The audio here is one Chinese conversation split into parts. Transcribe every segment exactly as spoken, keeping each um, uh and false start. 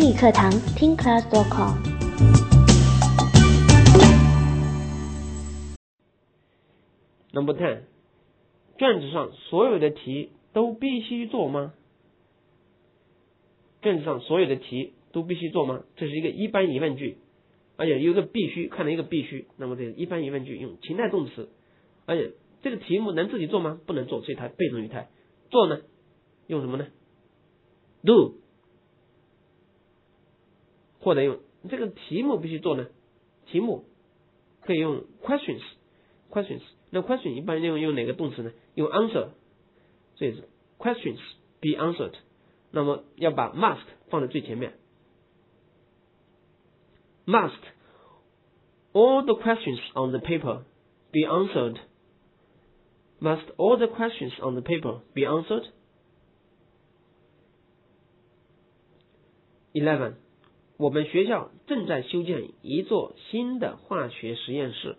英语课堂听 class dot com。 Number ten， 卷子上所有的题都必须做吗？卷子上所有的题都必须做吗？这是一个一般疑问句，而且有一个必须，看到一个必须，那么这个一般疑问句用情态动词，而且这个题目能自己做吗？不能做，所以它被动语态。做呢，用什么呢 ？do， 或者用这个题目必须做呢？题目可以用 questions，questions。那 question 一般用用哪个动词呢？用 answer， 所以是 questions be answered。那么要把 must 放在最前面。Must all the questions on the paper be answered? Must all the questions on the paper be answered? Eleven， 我们学校正在修建一座新的化学实验室。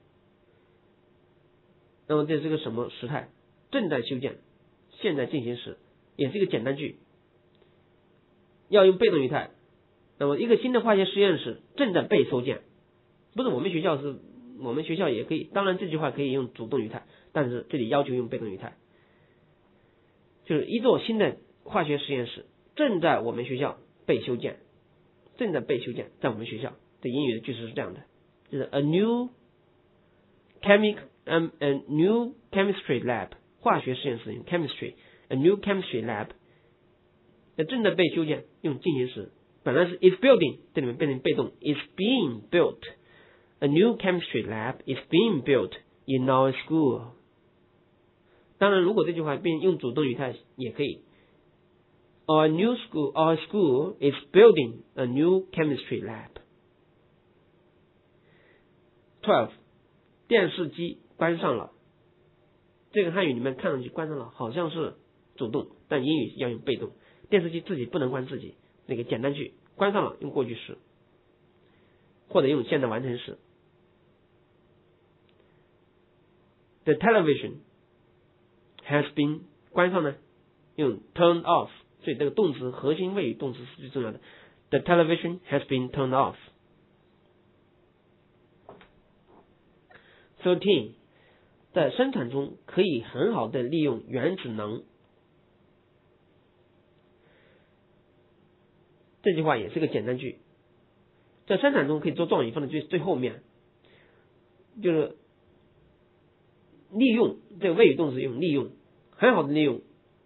那么这是个什么时态？正在修建，现在进行时，也是一个简单句，要用被动语态。那么一个新的化学实验室正在被修建，不是我们学校，是我们学校也可以，当然这句话可以用主动语态，但是这里要求用被动语态，就是一座新的化学实验室正在我们学校被修建，正在被修建，在我们学校。这英语的句式是这样的，就是 a new chemic um, a new chemistry lab， 化学实验室用 chemistry a new chemistry lab， 那正在被修建用进行时，本来是 is building， 这里面变成被动 is being built， a new chemistry lab is being built in our school。 当然如果这句话变用主动语态也可以， our new school our school is building a new chemistry lab。 twelve， 电视机关上了，这个汉语里面看上去关上了好像是主动，但英语要用被动，电视机自己不能关自己，那个简单句关上了用过去时，或者用现在完成时。 The television has been 关上呢用 turn off， 所以这个动词核心谓语动词是最重要的。 The television has been turned off。 thirteen， 在生产中可以很好的利用原子能，这句话也是个简单句，在生产中可以做状语放在最最后面，就是利用，这个谓语动词用利用，很好的利用，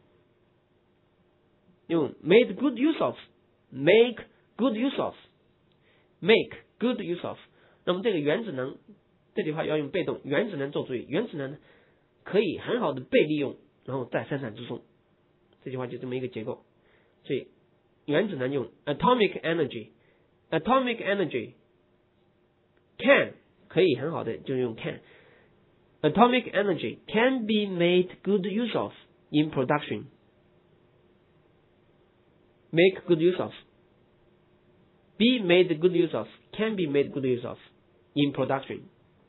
用 made good use of， make good use of， make good use of。 那么这个原子能这句话要用被动，原子能做主语，原子能可以很好的被利用，然后在生产之中，这句话就这么一个结构。所以原子能用 atomic energy， atomic energy can 可以很好的就用 can， atomic energy can be made good use of in production， make good use of， be made good use of， can be made good use of in production。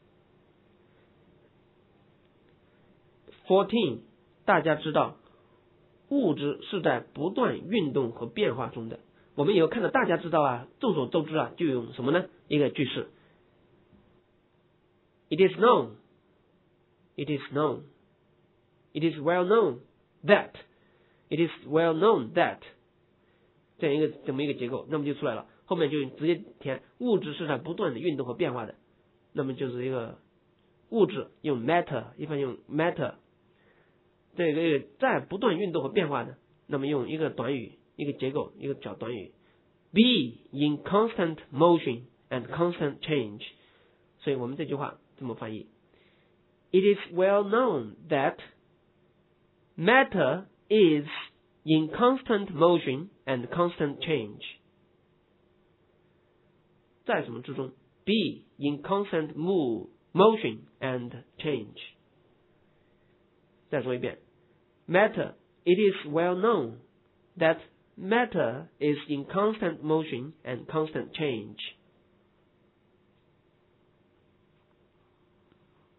fourteen， 大家知道物质是在不断运动和变化中的。我们以后看到大家知道啊，众所周知啊，就用什么呢？一个句式 It is known It is known It is well known that It is well known that 这样一个这么一个结构，那么就出来了。后面就直接填物质是在不断的运动和变化的，那么就是一个物质用 matter， 一般用 matter， 这个在不断运动和变化的，那么用一个短语，一个结构，一个小短语 be in constant motion and constant change。 所以我们这句话这么翻译， It is well known that matter is in constant motion and constant change。 在什么之中 be in constant move motion and change。 再说一遍 Matter It is well known that matter is in constant motion and constant change。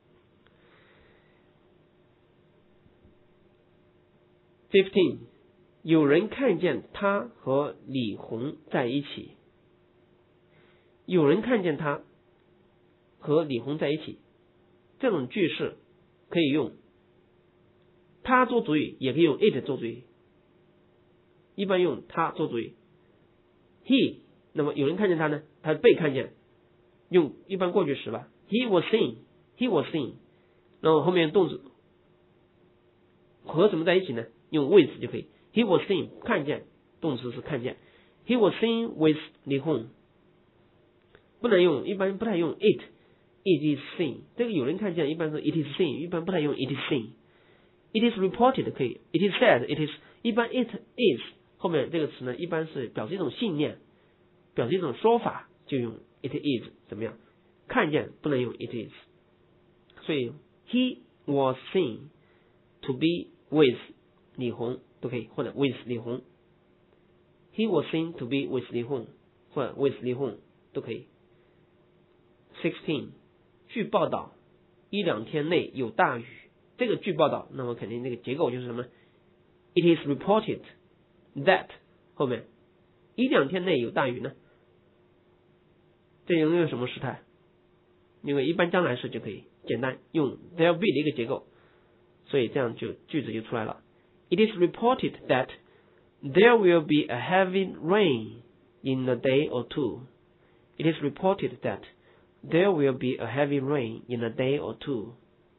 fifteen 有人看见他和李红在一起。有人看见他和李红在一起，这种句式可以用他做主语，也可以用 it 做主语。一般用他做主语 he， 那么有人看见他呢，他被看见，用一般过去时吧， he was seen he was seen， 然后后面动词和什么在一起呢，用 with 就可以， he was seen 看见，动词是看见， he was seen with 李红，不能用，一般不太用 it it is seen， 这个有人看见一般是 it is seen， 一般不太用 it is seen， it is reported 可以， it is said it is， 一般 it is 后面这个词呢，一般是表示一种信念，表示一种说法，就用 it is 怎么样，看见不能用 it is， 所以 he was seen to be with 李红都可以，或者 with 李红， he was seen to be with 李红，或者 with 李红都可以。sixteen 据报道一两天内有大雨，这个据报道，那么肯定这个结构就是什么 it is reported that 后面一两天内有大雨呢，这用用什么时态？因为一般将来时就可以简单用 there be 的一个结构，所以这样就句子就出来了。 It is reported that there will be a heavy rain in a day or two. It is reported that there will be a heavy rain in a day or two.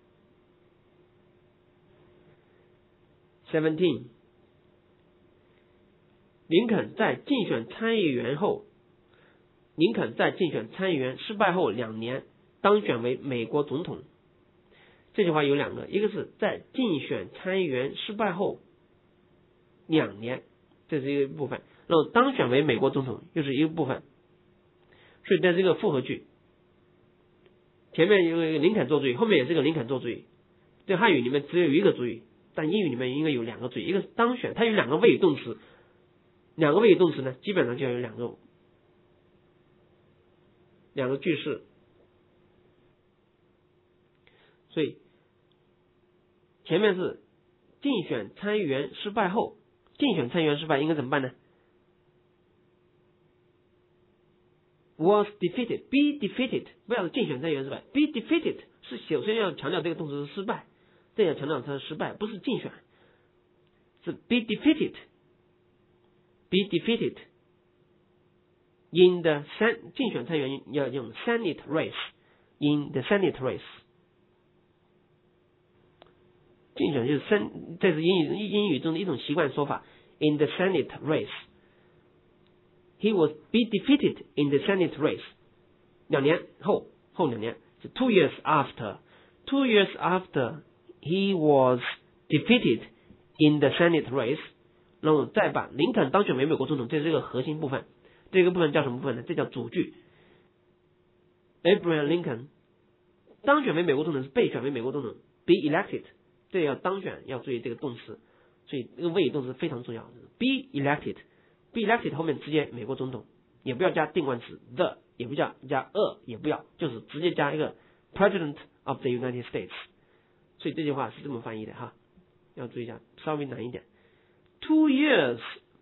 seventeen 林肯在竞选参议员后，林肯在竞选参议员失败后两年当选为美国总统。这句话有两个，一个是在竞选参议员失败后两年，这是一个部分，然后当选为美国总统又是一个部分，所以这是一个复合句，前面有一个林肯做主语，后面也是一个林肯做主语。对汉语里面只有一个主语，但英语里面应该有两个主语，一个是当选，它有两个谓语动词，两个谓语动词呢，基本上就要有两个两个句式，所以前面是竞选参议员失败后，竞选参议员失败应该怎么办呢？ was defeated be defeated 不要是竞选参议员失败 be defeated 是首先要强调这个动词是失败，这要强调它是失败，不是竞选，是 be defeated be defeated in the 竞选参议员要用 Senate race in the Senate race， 竞选就是三，这是英语英语中的一种习惯说法 in the Senate race， he was be defeated in the Senate race， 两年后后两年是 two years after two years after he was defeated in the Senate race， 然后再把林肯当选为美国总统，这是一个核心部分，这个部分叫什么部分呢？这叫主句。 Abraham Lincoln 当选为美国总统是被选为美国总统 be elected， 这要当选要注意这个动词，所以这个谓语动词非常重要， be elected be elected 后面直接美国总统，也不要加定冠词 the， 也不要加 a， 也不要，就是直接加一个 President of the United States， 所以这句话是这么翻译的哈，要注意一下，稍微难一点。 Two years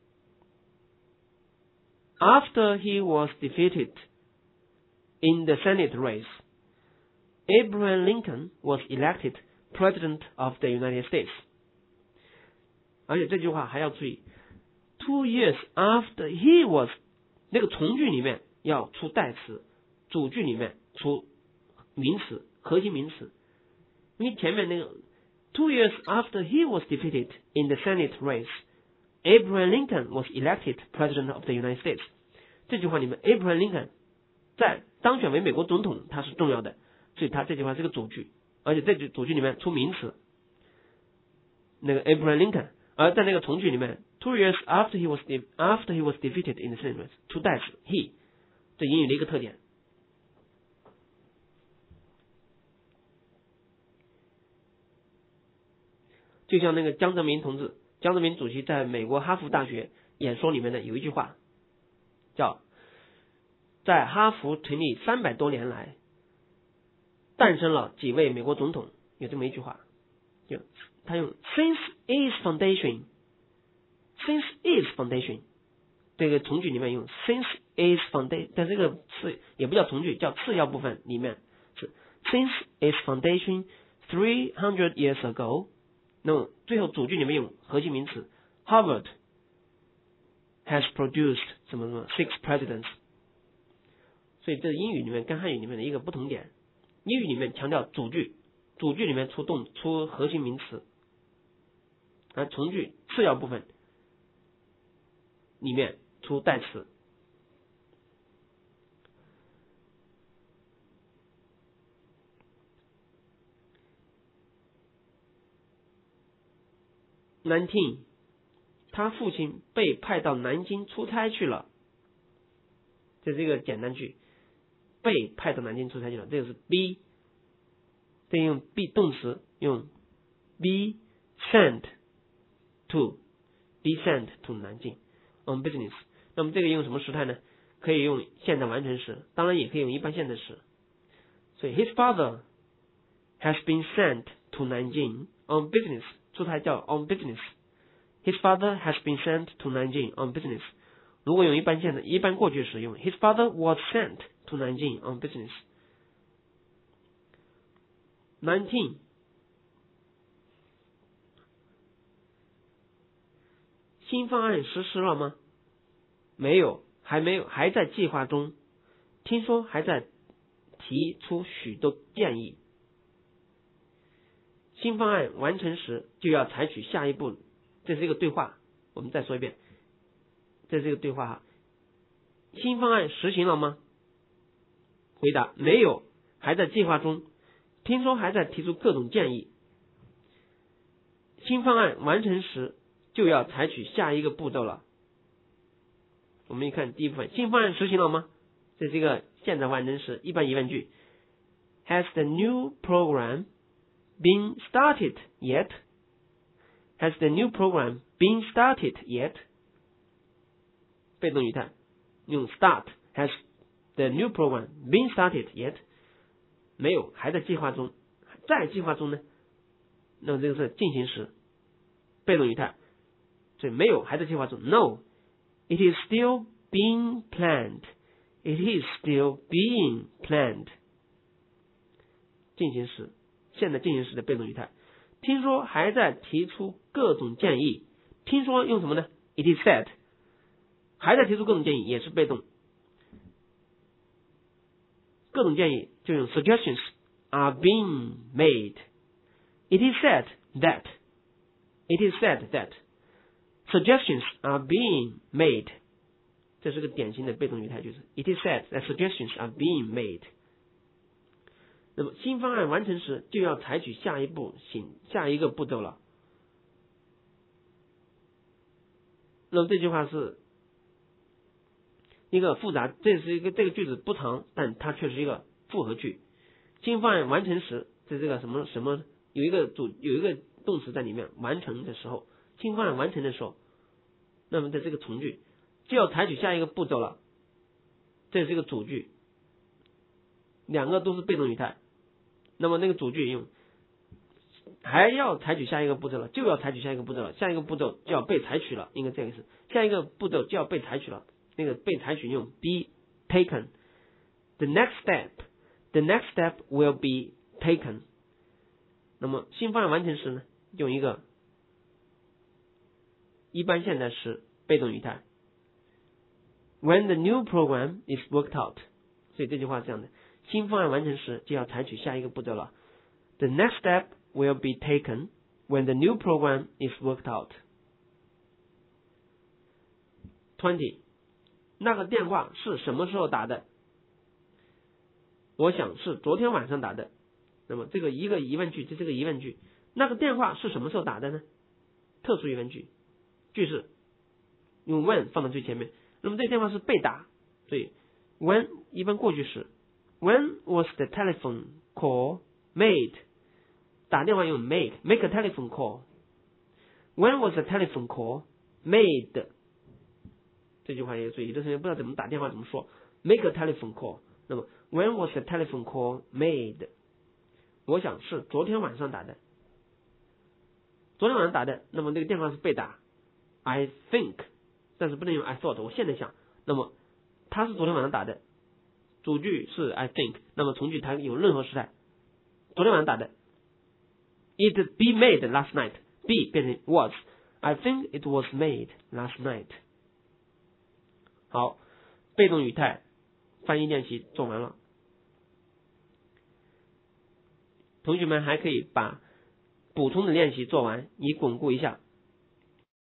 after he was defeated in the Senate race, Abraham Lincoln was elected President of the United States。 而且这句话还要注意 two years after he was 那个从句里面要出代词，主句里面出名词，核心名词，因为前面那个 two years after he was defeated in the Senate race, Abraham Lincoln was elected President of the United States。 这句话里面 Abraham Lincoln 在当选为美国总统，它是重要的，所以它这句话是个主句，而且这句主句里面出名词，那个 Abraham Lincoln， 而在那个从句里面 two years after he was after he was defeated in the Senate race 出代词 he， 这英语的一个特点。就像那个江泽民同志，江泽民主席在美国哈佛大学演说里面的有一句话，叫在哈佛成立三百多年来，诞生了几位美国总统，有这么一句话，就他用 since its foundation since is foundation， 这个从句里面用 since is foundation， 但这个是也不叫从句，叫次要部分里面是 since is foundation three hundred years ago。那么最后主句里面用核心名词 Harvard has produced 什么什么 six presidents。所以这是英语里面跟汉语里面的一个不同点。英语里面强调主句，主句里面出动出核心名词，而从句次要部分里面出代词。nineteen， 他父亲被派到南京出差去了，这是一个简单句，被派到南京出差去了，这个是 be， 这用 be 动词用 be sent to be sent to 南京 on business。 那么这个用什么时态呢？可以用现在完成时，当然也可以用一般现在时。所以 his father has been sent to Nanjing on business， 出差叫 on business。 His father has been sent to Nanjing on business。 如果用一般现在一般过去时用 his father was sent to Nanjing on business。 nineteen， 新方案实施了吗？没有，还没有，还在计划中。听说还在提出许多建议。新方案完成时就要采取下一步，这是一个对话，我们再说一遍，这是一个对话哈。新方案实行了吗？回答没有，还在计划中。听说还在提出各种建议。新方案完成时就要采取下一个步骤了。我们一看第一部分，新方案实行了吗？这是一个现在完成时一般疑问句。Has the new program been started yet? Has the new program been started yet? 被动语态用 start。 Has the new program been started yet? 没有，还在计划中。在计划中呢，那么这个是进行时被动语态，所以没有，还在计划中。 No, it is still being planned. It is still being planned。 进行时，现在进行时的被动语态。听说还在提出各种建议。听说用什么呢？ It is said。 还在提出各种建议也是被动，各种建议就用 suggestions are being made。 It is said that It is said that suggestions are being made。 这是个典型的被动语态句子。 It is said that suggestions are being made。 那么新方案完成时就要采取下一步行下一个步骤了。那么这句话是一个复杂，这是一个这个句子不长，但它却是一个复合句。新方案完成时，这这个什么什么有一个主有一个动词在里面，完成的时候，新方案完成的时候，那么在这个从句就要采取下一个步骤了，这是一个主句，两个都是被动语态。那么那个主句用还要采取下一个步骤了，就要采取下一个步骤了，下一个步骤就要被采取了，应该这个意思，下一个步骤就要被采取了。那个被采取用 be taken。 The next step The next step will be taken。 那么新方案完成时呢，用一个一般现在时被动语态 When the new program is worked out。 所以这句话是这样的，新方案完成时就要采取下一个步骤了。 The next step will be taken when the new program is worked out。 twenty，那个电话是什么时候打的？我想是昨天晚上打的。那么这个一个疑问句，这是个疑问句。那个电话是什么时候打的呢？特殊疑问句，句式用 when 放到最前面。那么这个电话是被打，所以 when 一般过去时。When was the telephone call made？ 打电话用 make make a telephone call。 When was the telephone call made？这句话也注意，有的同学不知道怎么打电话怎么说 make a telephone call。 那么 when was the telephone call made？ 我想是昨天晚上打的，昨天晚上打的，那么这个电话是被打， I think， 但是不能用 I thought， 我现在想。那么他是昨天晚上打的，主句是 I think， 那么从句它有任何时态，昨天晚上打的 ，It be made last night，be 变成 was，I think it was made last night。好，被动语态翻译练习做完了，同学们还可以把补充的练习做完，以巩固一下